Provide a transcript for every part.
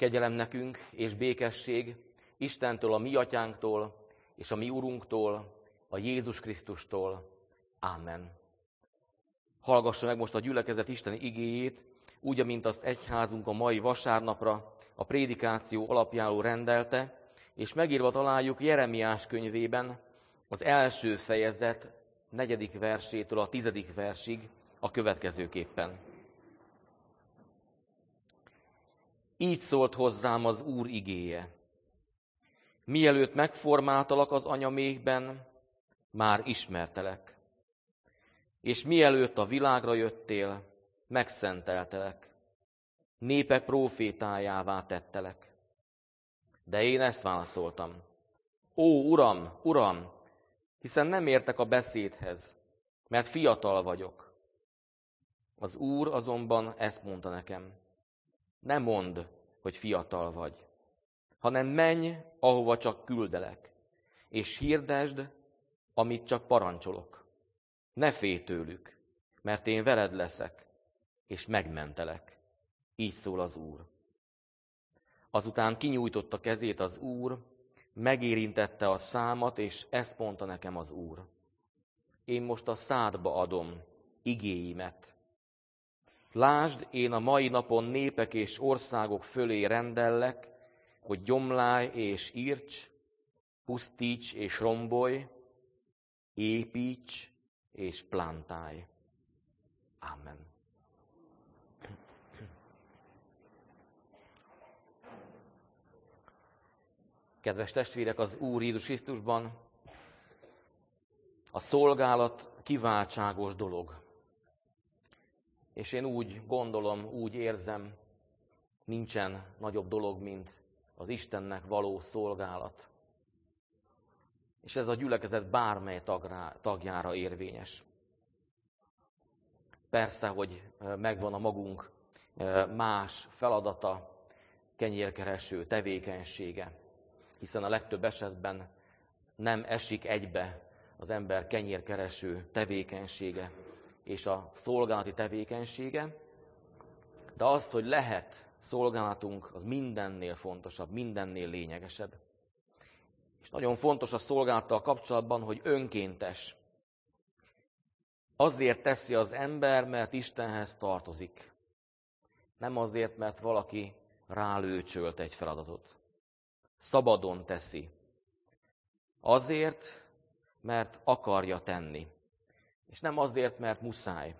Kegyelem nekünk és békesség Istentől, a mi atyánktól és a mi Urunktól, a Jézus Krisztustól. Ámen. Hallgassa meg most a gyülekezet Isten igéjét, úgy, amint azt egyházunk a mai vasárnapra a prédikáció alapjául rendelte, és megírva találjuk Jeremiás könyvében az első fejezet 4. versétől a 10. versig a következőképpen. Így szólt hozzám az Úr igéje. Mielőtt megformáltalak az anyaméhben, már ismertelek. És mielőtt a világra jöttél, megszenteltelek. Népek prófétájává tettelek. De én ezt válaszoltam. Ó, Uram, Uram, hiszen nem értek a beszédhez, mert fiatal vagyok. Az Úr azonban ezt mondta nekem. Ne mondd, hogy fiatal vagy, hanem menj, ahova csak küldelek, és hirdesd, amit csak parancsolok. Ne félj tőlük, mert én veled leszek, és megmentelek. Így szól az Úr. Azután kinyújtotta kezét az Úr, megérintette a számat, és ezt mondta nekem az Úr. Én most a szádba adom igéimet. Lásd, én a mai napon népek és országok fölé rendellek, hogy gyomlálj és írts, pusztíts és rombolj, építs és plántálj. Amen. Kedves testvérek, az Úr Jézus Krisztusban a szolgálat kiváltságos dolog. És én úgy gondolom, úgy érzem, nincsen nagyobb dolog, mint az Istennek való szolgálat. És ez a gyülekezet bármely tagjára érvényes. Persze, hogy megvan a magunk más feladata, kenyérkereső tevékenysége, hiszen a legtöbb esetben nem esik egybe az ember kenyérkereső tevékenysége és a szolgálati tevékenysége, de az, hogy lehet szolgálatunk, az mindennél fontosabb, mindennél lényegesebb. És nagyon fontos a szolgálattal kapcsolatban, hogy önkéntes. Azért teszi az ember, mert Istenhez tartozik. Nem azért, mert valaki rálőcsölt egy feladatot. Szabadon teszi. Azért, mert akarja tenni. És nem azért, mert muszáj.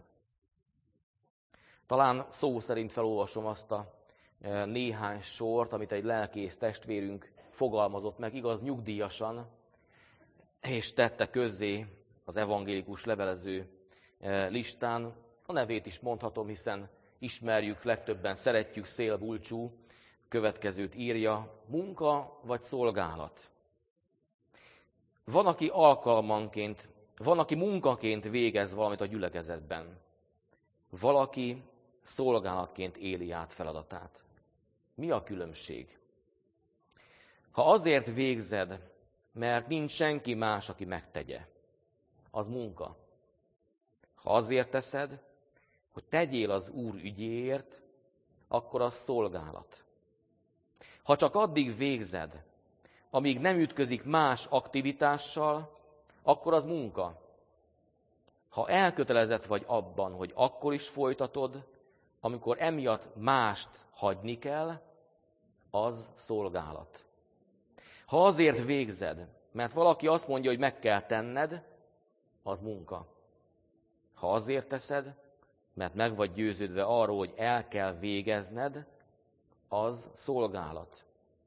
Talán szó szerint felolvasom azt a néhány sort, amit egy lelkész testvérünk fogalmazott meg, igaz, nyugdíjasan, és tette közzé az evangélikus levelező listán. A nevét is mondhatom, hiszen ismerjük, legtöbben szeretjük, Szél Bulcsú, következőt írja, munka vagy szolgálat. Van, aki alkalmanként, van, aki munkaként végez valamit a gyülekezetben. Valaki szolgálatként éli át feladatát. Mi a különbség? Ha azért végzed, mert nincs senki más, aki megtegye, az munka. Ha azért teszed, hogy tegyél az Úr ügyéért, akkor az szolgálat. Ha csak addig végzed, amíg nem ütközik más aktivitással, akkor az munka. Ha elkötelezett vagy abban, hogy akkor is folytatod, amikor emiatt mást hagyni kell, az szolgálat. Ha azért végzed, mert valaki azt mondja, hogy meg kell tenned, az munka. Ha azért teszed, mert meg vagy győződve arról, hogy el kell végezned, az szolgálat.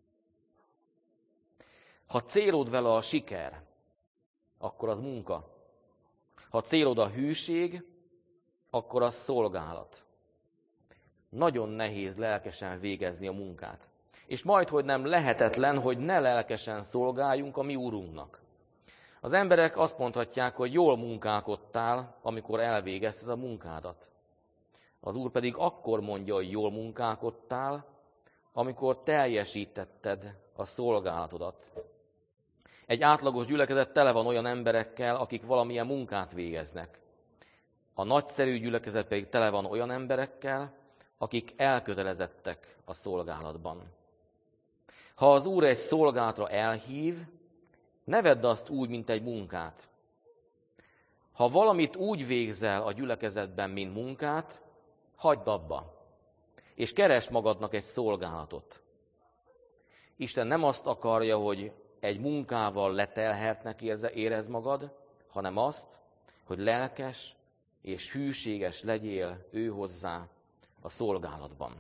Ha célod vele a siker, akkor az munka. Ha célod a hűség, akkor az szolgálat. Nagyon nehéz lelkesen végezni a munkát. És majdhogy nem lehetetlen, hogy ne lelkesen szolgáljunk a mi Úrunknak. Az emberek azt mondhatják, hogy jól munkálkodtál, amikor elvégezted a munkádat. Az Úr pedig akkor mondja, hogy jól munkálkodtál, amikor teljesítetted a szolgálatodat. Egy átlagos gyülekezet tele van olyan emberekkel, akik valamilyen munkát végeznek. A nagyszerű gyülekezet pedig tele van olyan emberekkel, akik elkötelezettek a szolgálatban. Ha az Úr egy szolgálatra elhív, ne vedd azt úgy, mint egy munkát. Ha valamit úgy végzel a gyülekezetben, mint munkát, hagyd abba, és keresd magadnak egy szolgálatot. Isten nem azt akarja, hogy egy munkával letelheltnek érezd magad, hanem azt, hogy lelkes és hűséges legyél ő hozzá a szolgálatban.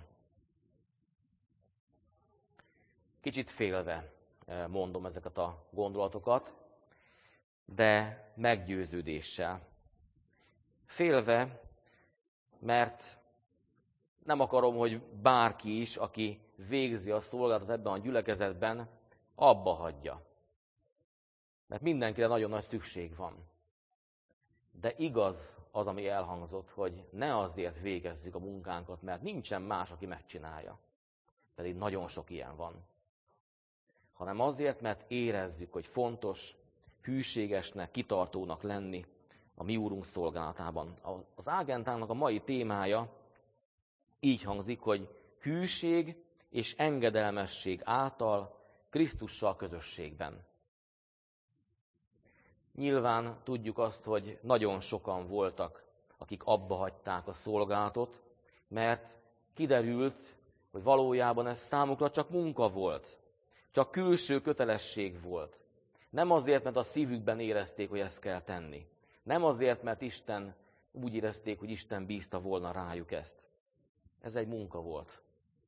Kicsit félve mondom ezeket a gondolatokat, de meggyőződéssel. Félve, mert nem akarom, hogy bárki is, aki végzi a szolgálatot ebben a gyülekezetben, abba hagyja. Mert mindenkire nagyon nagy szükség van. De igaz az, ami elhangzott, hogy ne azért végezzük a munkánkat, mert nincsen más, aki megcsinálja. Pedig nagyon sok ilyen van. Hanem azért, mert érezzük, hogy fontos, hűségesnek, kitartónak lenni a mi Úrunk szolgálatában. Az ágentának a mai témája így hangzik, hogy hűség és engedelmesség által Krisztussal közösségben. Nyilván tudjuk azt, hogy nagyon sokan voltak, akik abba hagyták a szolgálatot, mert kiderült, hogy valójában ez számukra csak munka volt, csak külső kötelesség volt. Nem azért, mert a szívükben érezték, hogy ezt kell tenni. Nem azért, mert úgy érezték, hogy Isten bízta volna rájuk ezt. Ez egy munka volt.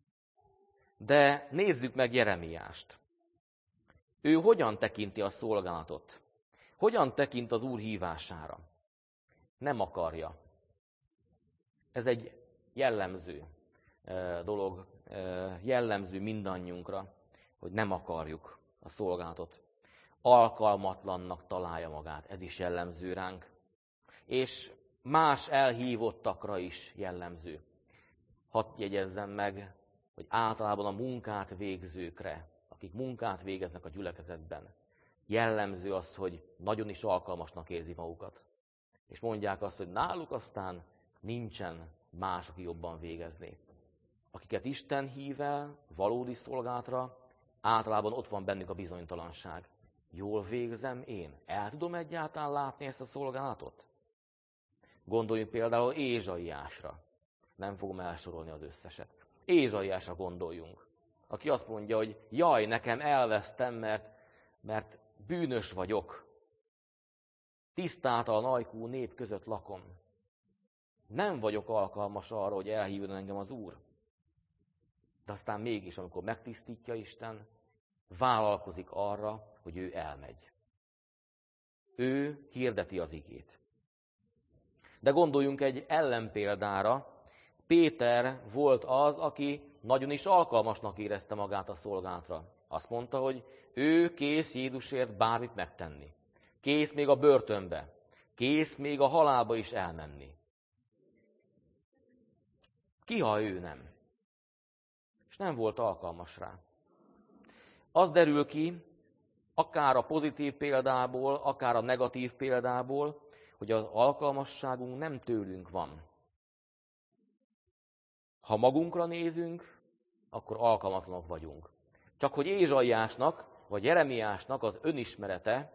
De nézzük meg Jeremiást. Ő hogyan tekinti a szolgálatot? Hogyan tekint az Úr hívására? Nem akarja. Ez egy jellemző dolog, jellemző mindannyiunkra, hogy nem akarjuk a szolgálatot. Alkalmatlannak találja magát, ez is jellemző ránk. És más elhívottakra is jellemző. Hadd jegyezzem meg, hogy általában a munkát végzőkre, akik munkát végeznek a gyülekezetben, jellemző az, hogy nagyon is alkalmasnak érzi magukat. És mondják azt, hogy náluk aztán nincsen más, aki jobban végezné. Akiket Isten hív el valódi szolgálatra, általában ott van bennük a bizonytalanság. Jól végzem én? El tudom egyáltalán látni ezt a szolgálatot? Gondoljunk például Ézsaiásra. Nem fogom elsorolni az összeset. Ézsaiásra gondoljunk. Aki azt mondja, hogy jaj, nekem elvesztem, mert bűnös vagyok. Tisztátalan ajkú nép között lakom. Nem vagyok alkalmas arra, hogy elhívjon engem az Úr. De aztán mégis, amikor megtisztítja Isten, vállalkozik arra, hogy ő elmegy. Ő hirdeti az igét. De gondoljunk egy ellenpéldára. Péter volt az, aki nagyon is alkalmasnak érezte magát a szolgálatra. Azt mondta, hogy ő kész Jézusért bármit megtenni. Kész még a börtönbe. Kész még a halálba is elmenni. Ki, ha ő nem? És nem volt alkalmas rá. Az derül ki, akár a pozitív példából, akár a negatív példából, hogy az alkalmasságunk nem tőlünk van. Ha magunkra nézünk, akkor alkalmatlanok vagyunk. Csak hogy Ézsaiásnak, vagy Jeremiásnak az önismerete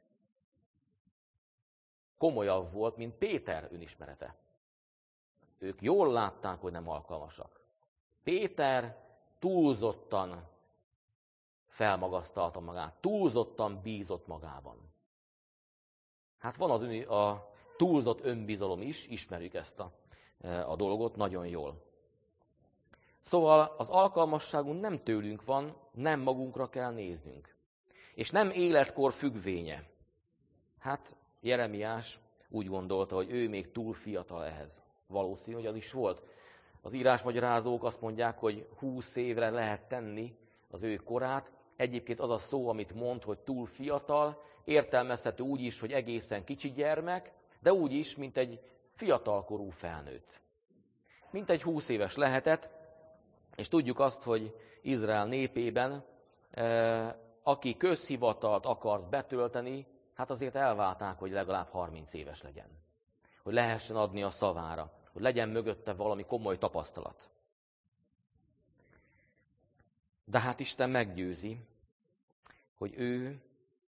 komolyabb volt, mint Péter önismerete. Ők jól látták, hogy nem alkalmasak. Péter túlzottan felmagasztalta magát, túlzottan bízott magában. Hát van a túlzott önbizalom is, ismerjük ezt a dolgot nagyon jól. Szóval az alkalmasságunk nem tőlünk van, nem magunkra kell néznünk. És nem életkor függvénye. Hát Jeremiás úgy gondolta, hogy ő még túl fiatal ehhez. Valószínű, hogy az is volt. Az írásmagyarázók azt mondják, hogy 20 évre lehet tenni az ő korát. Egyébként az a szó, amit mond, hogy túl fiatal, értelmezhető úgy is, hogy egészen kicsi gyermek, de úgy is, mint egy fiatalkorú felnőtt. Mint egy 20 éves lehetett, és tudjuk azt, hogy Izrael népében, aki közhivatalt akart betölteni, hát azért elválták, hogy legalább 30 éves legyen. Hogy lehessen adni a szavára, hogy legyen mögötte valami komoly tapasztalat. De hát Isten meggyőzi, hogy ő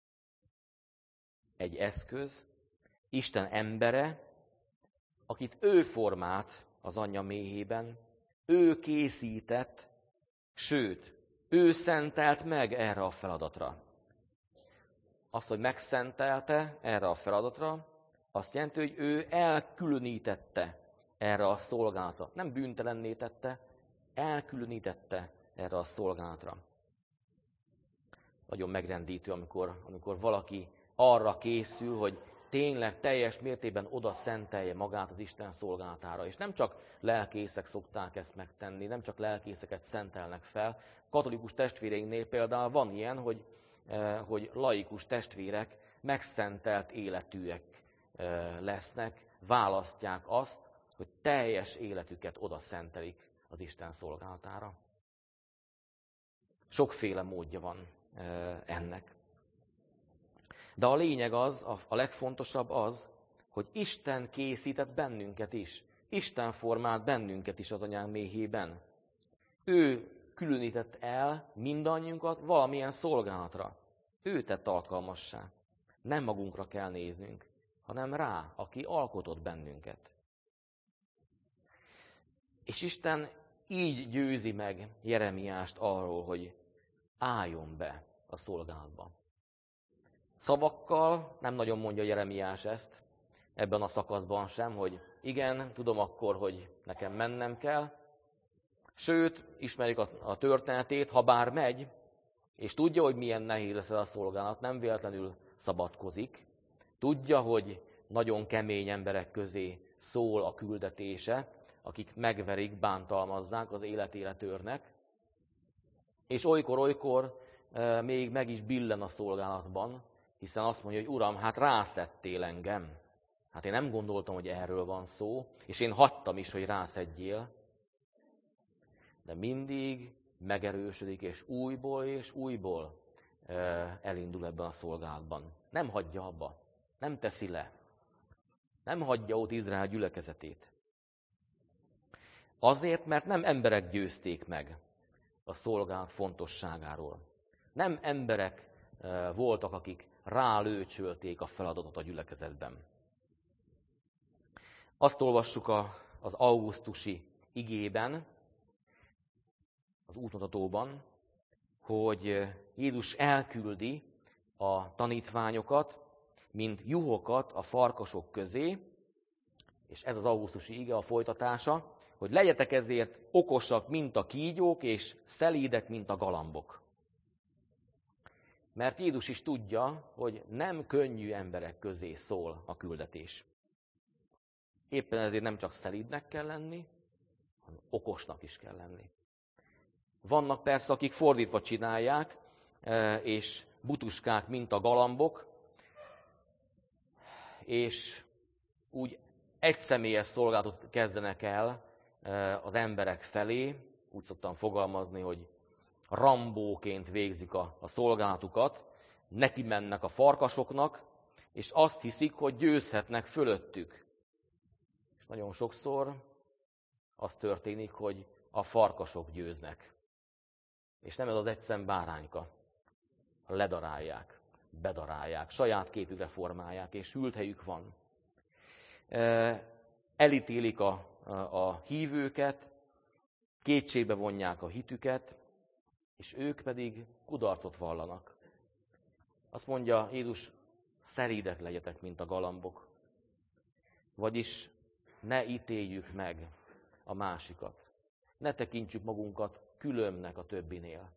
egy eszköz, Isten embere, akit ő formált az anyja méhében, ő készített, sőt, ő szentelt meg erre a feladatra. Azt, hogy megszentelte erre a feladatra, azt jelenti, hogy ő elkülönítette erre a szolgálatra. Nem bűntelenné tette, elkülönítette erre a szolgálatra. Nagyon megrendítő, amikor valaki arra készül, hogy tényleg teljes mértékben oda szentelje magát az Isten szolgálatára. És nem csak lelkészek szokták ezt megtenni, nem csak lelkészeket szentelnek fel. Katolikus testvéreinknél például van ilyen, hogy laikus testvérek megszentelt életűek lesznek, választják azt, hogy teljes életüket oda szentelik az Isten szolgálatára. Sokféle módja van ennek. De a lényeg az, a legfontosabb az, hogy Isten készített bennünket is. Isten formált bennünket is az anyánk méhében. Ő különített el mindannyiunkat valamilyen szolgálatra. Ő tett alkalmassá. Nem magunkra kell néznünk, hanem rá, aki alkotott bennünket. És Isten így győzi meg Jeremiást arról, hogy álljon be a szolgálatba. Szavakkal nem nagyon mondja Jeremiás ezt, ebben a szakaszban sem, hogy igen, tudom akkor, hogy nekem mennem kell. Sőt, ismerjük a történetét, ha bár megy, és tudja, hogy milyen nehéz lesz ez a szolgálat, nem véletlenül szabadkozik. Tudja, hogy nagyon kemény emberek közé szól a küldetése, akik megverik, bántalmazzák, az életére törnek. És olykor még meg is billen a szolgálatban, hiszen azt mondja, hogy Uram, hát rászettél engem. Hát én nem gondoltam, hogy erről van szó, és én hagytam is, hogy rászedjél. De mindig megerősödik, és újból elindul ebben a szolgálatban. Nem hagyja abba, nem teszi le. Nem hagyja ott Izrael gyülekezetét. Azért, mert nem emberek győzték meg a szolgálat fontosságáról. Nem emberek voltak, akik rálőcsölték a feladatot a gyülekezetben. Azt olvassuk az augusztusi igében, az útmutatóban, hogy Jézus elküldi a tanítványokat, mint juhokat a farkasok közé, és ez az augusztusi ige a folytatása, hogy legyetek ezért okosak, mint a kígyók, és szelídek, mint a galambok. Mert Jézus is tudja, hogy nem könnyű emberek közé szól a küldetés. Éppen ezért nem csak szelídnek kell lenni, hanem okosnak is kell lenni. Vannak persze, akik fordítva csinálják, és butuskák, mint a galambok, és úgy egyszemélyes szolgálatot kezdenek el az emberek felé, úgy szoktam fogalmazni, hogy Rambóként végzik a szolgálatukat, neki mennek a farkasoknak, és azt hiszik, hogy győzhetnek fölöttük. És nagyon sokszor az történik, hogy a farkasok győznek. És nem ez az egyszem bárányka. Ledarálják, bedarálják, saját képükre formálják, és hűlt helyük van. Elítélik a hívőket, kétségbe vonják a hitüket, és ők pedig kudarcot vallanak. Azt mondja Jézus, szelídek legyetek, mint a galambok. Vagyis ne ítéljük meg a másikat. Ne tekintsük magunkat különbnek a többinél.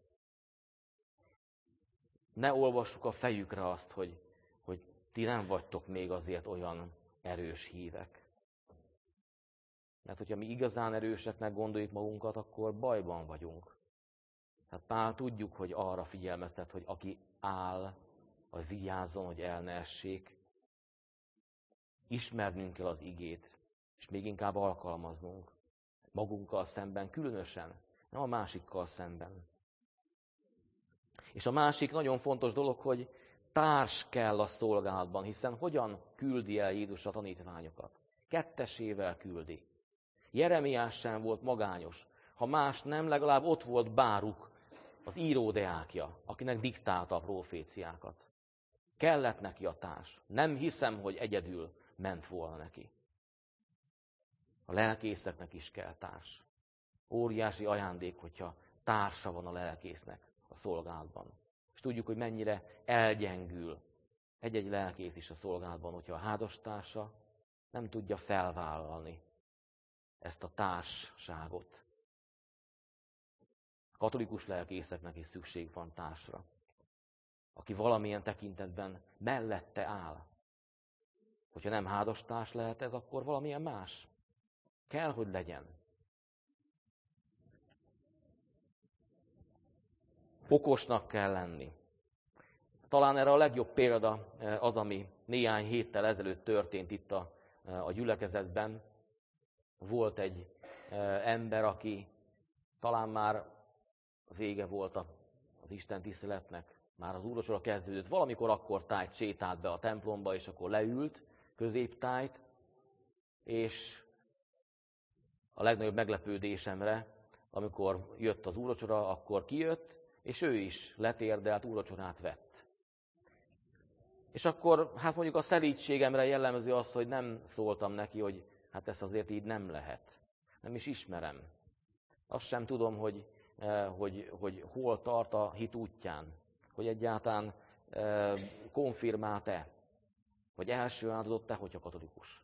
Ne olvassuk a fejükre azt, hogy ti nem vagytok még azért olyan erős hívek. Mert hogyha mi igazán erőseknek gondoljuk magunkat, akkor bajban vagyunk. Hát Pál tudjuk, hogy arra figyelmeztet, hogy aki áll, vagy vigyázzon, hogy el ne essék. Ismernünk kell az igét, és még inkább alkalmaznunk. Magunkkal szemben különösen, nem a másikkal szemben. És a másik nagyon fontos dolog, hogy társ kell a szolgálatban, hiszen hogyan küldi el Jézus a tanítványokat? Kettesével küldi. Jeremiás sem volt magányos. Ha más nem, legalább ott volt Báruk, az íródeákja, akinek diktálta a proféciákat. Kellett neki a társ. Nem hiszem, hogy egyedül ment volna neki. A lelkészeknek is kell társ. Óriási ajándék, hogyha társa van a lelkésznek a szolgálatban. És tudjuk, hogy mennyire elgyengül egy-egy lelkész is a szolgálatban, hogyha a házastársa nem tudja felvállalni ezt a társságot. A katolikus lelkészeknek is szükség van társra, aki valamilyen tekintetben mellette áll. Hogyha nem házastárs lehet ez, akkor valamilyen más. Kell, hogy legyen. Okosnak kell lenni. Talán erre a legjobb példa az, ami néhány héttel ezelőtt történt itt a gyülekezetben. Volt egy ember, aki talán már vége volt az Isten tiszteletnek, már az úrvacsora kezdődött. Valamikor akkor tájt sétált be a templomba, és akkor leült, középtájt, és a legnagyobb meglepődésemre, amikor jött az úrvacsora, akkor kijött, és ő is letérdelt, úrvacsorát vett. És akkor, hát mondjuk a szelídségemre jellemző az, hogy nem szóltam neki, hogy hát ezt azért így nem lehet. Nem is ismerem. Azt sem tudom, hogy hol tart a hit útján. Hogy egyáltalán konfirmált-e, vagy első áldozott-e, hogyha katolikus.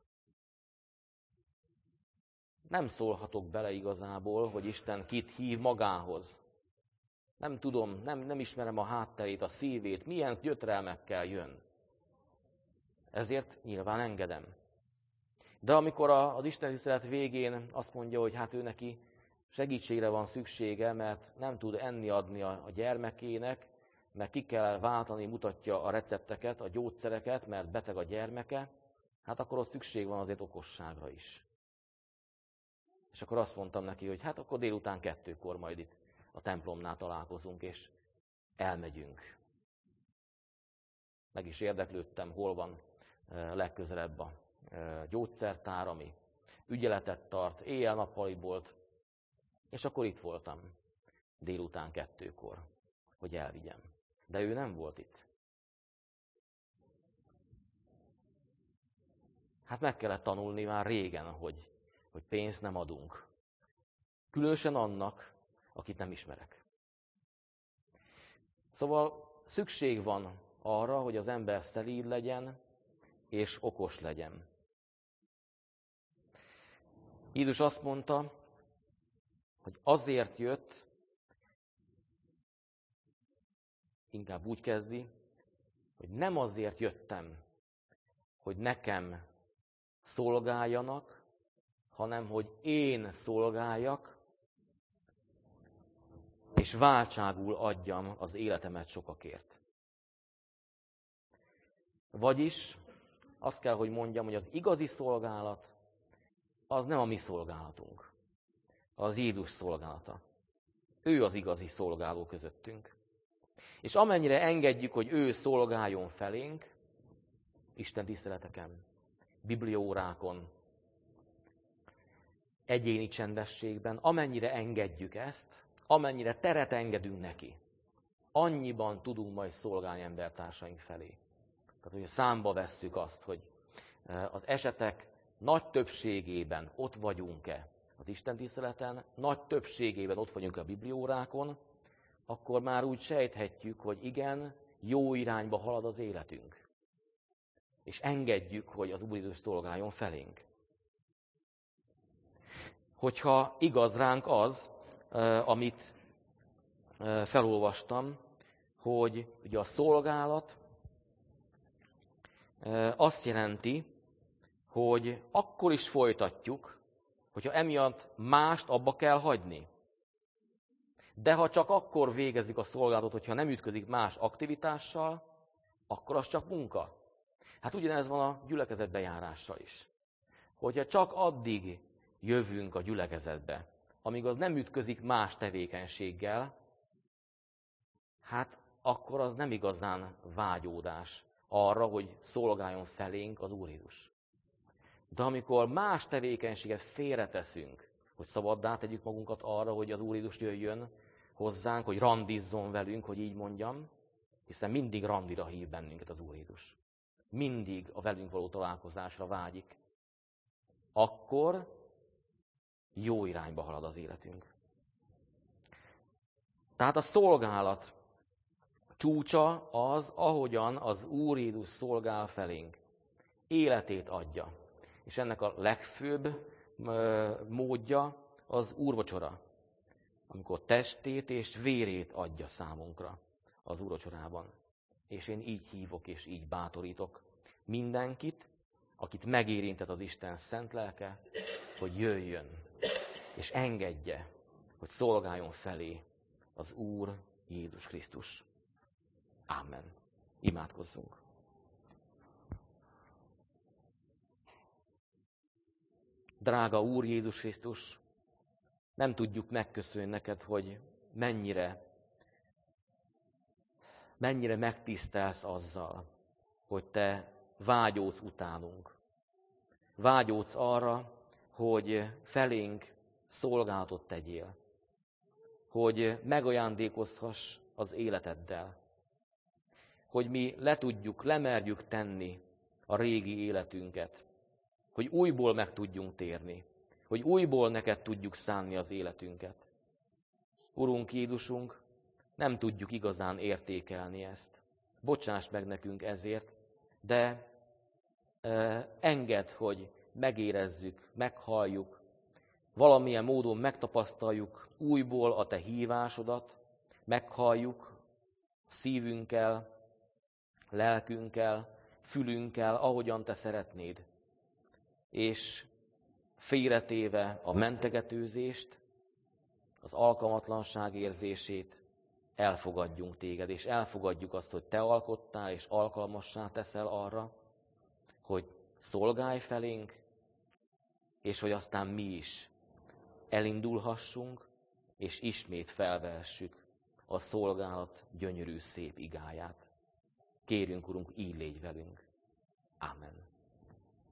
Nem szólhatok bele igazából, hogy Isten kit hív magához. Nem tudom, nem ismerem a hátterét, a szívét, milyen gyötrelmekkel jön. Ezért nyilván engedem. De amikor az Isten tisztelet végén azt mondja, hogy hát ő neki segítségre van szüksége, mert nem tud enni adni a gyermekének, mert ki kell váltani, mutatja a recepteket, a gyógyszereket, mert beteg a gyermeke, hát akkor ott szükség van azért okosságra is. És akkor azt mondtam neki, hogy hát akkor délután 2-kor majd itt a templomnál találkozunk, és elmegyünk. Meg is érdeklődtem, hol van legközelebb a gyógyszertár, ami ügyeletet tart, éjjel-nappali volt, és akkor itt voltam délután 2-kor, hogy elvigyem. De ő nem volt itt. Hát meg kellett tanulni már régen, hogy pénzt nem adunk. Különösen annak, akit nem ismerek. Szóval szükség van arra, hogy az ember szelíd legyen, és okos legyen. Jézus azt mondta, hogy azért jött, inkább úgy kezdi, hogy nem azért jöttem, hogy nekem szolgáljanak, hanem hogy én szolgáljak, és váltságul adjam az életemet sokakért. Vagyis azt kell, hogy mondjam, hogy az igazi szolgálat az nem a mi szolgálatunk, az Jézus szolgálata. Ő az igazi szolgáló közöttünk. És amennyire engedjük, hogy ő szolgáljon felénk, Isten tiszteleteken, bibliaórákon, egyéni csendességben, amennyire engedjük ezt, amennyire teret engedünk neki, annyiban tudunk majd szolgálni embertársaink felé. Tehát, hogy számba vesszük azt, hogy az esetek nagy többségében ott vagyunk-e az istentiszteleten, nagy többségében ott vagyunk a bibliaórákon, akkor már úgy sejthetjük, hogy igen, jó irányba halad az életünk. És engedjük, hogy az Úr Jézus szolgáljon felénk. Hogyha igaz ránk az, amit felolvastam, hogy ugye a szolgálat azt jelenti, hogy akkor is folytatjuk, hogyha emiatt mást abba kell hagyni. De ha csak akkor végezzük a szolgálatot, hogyha nem ütközik más aktivitással, akkor az csak munka. Hát ugyanez van a gyülekezetbe járással is. Hogyha csak addig jövünk a gyülekezetbe, amíg az nem ütközik más tevékenységgel, hát akkor az nem igazán vágyódás arra, hogy szolgáljon felénk az Úr Jézus. De amikor más tevékenységet félreteszünk, hogy szabaddá tegyük magunkat arra, hogy az Úr Jézus jöjjön, hozzánk, hogy randizzon velünk, hogy így mondjam, hiszen mindig randira hív bennünket az Úr Jézus. Mindig a velünk való találkozásra vágyik. Akkor jó irányba halad az életünk. Tehát a szolgálat csúcsa az, ahogyan az Úr Jézus szolgál felénk. Életét adja. És ennek a legfőbb módja az úrvacsora, amikor testét és vérét adja számunkra az úrvacsorában. És én így hívok és így bátorítok mindenkit, akit megérintett az Isten szent lelke, hogy jöjjön, és engedje, hogy szolgáljon felé az Úr Jézus Krisztus. Ámen. Imádkozzunk. Drága Úr Jézus Krisztus, nem tudjuk megköszönni neked, hogy mennyire megtisztelsz azzal, hogy te vágyódsz utánunk. Vágyódsz arra, hogy felénk szolgálatot tegyél. Hogy megajándékozhass az életeddel. Hogy mi lemerjük tenni a régi életünket. Hogy újból meg tudjunk térni. Hogy újból neked tudjuk szánni az életünket. Urunk Jézusunk, nem tudjuk igazán értékelni ezt. Bocsáss meg nekünk ezért, de engedd, hogy megérezzük, meghalljuk, valamilyen módon megtapasztaljuk újból a te hívásodat, meghalljuk szívünkkel, lelkünkkel, fülünkkel, ahogyan te szeretnéd. És félretéve a mentegetőzést, az alkalmatlanság érzését, elfogadjunk téged, és elfogadjuk azt, hogy te alkottál, és alkalmassá teszel arra, hogy szolgálj felénk, és hogy aztán mi is elindulhassunk, és ismét felvehessük a szolgálat gyönyörű szép igáját. Kérünk, Urunk, így légy velünk. Ámen.